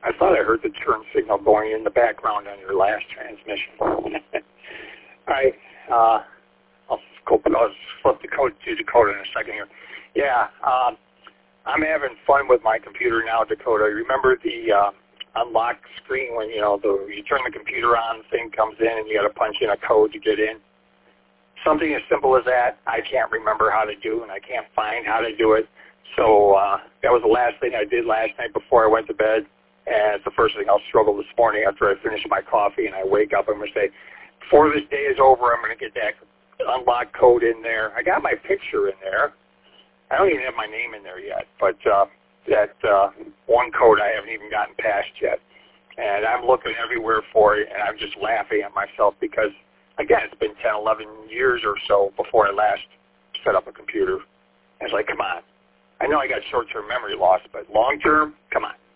I thought I heard the turn signal going in the background on your last transmission. All right. I'll flip the code to Dakota in a second here. Yeah. I'm having fun with my computer now, Dakota. Remember the unlock screen when, you turn the computer on, the thing comes in, and you got to punch in a code to get in? Something as simple as that, I can't remember how to do, and I can't find how to do it. So that was the last thing I did last night before I went to bed, and it's the first thing I'll struggle this morning after I finish my coffee and I wake up. I'm going to say, before this day is over, I'm going to get that unlock code in there. I got my picture in there. I don't even have my name in there yet, but that one code I haven't even gotten past yet. And I'm looking everywhere for it, and I'm just laughing at myself because, again, it's been 10, 11 years or so before I last set up a computer. And it's like, come on. I know I got short-term memory loss, but long-term, come on.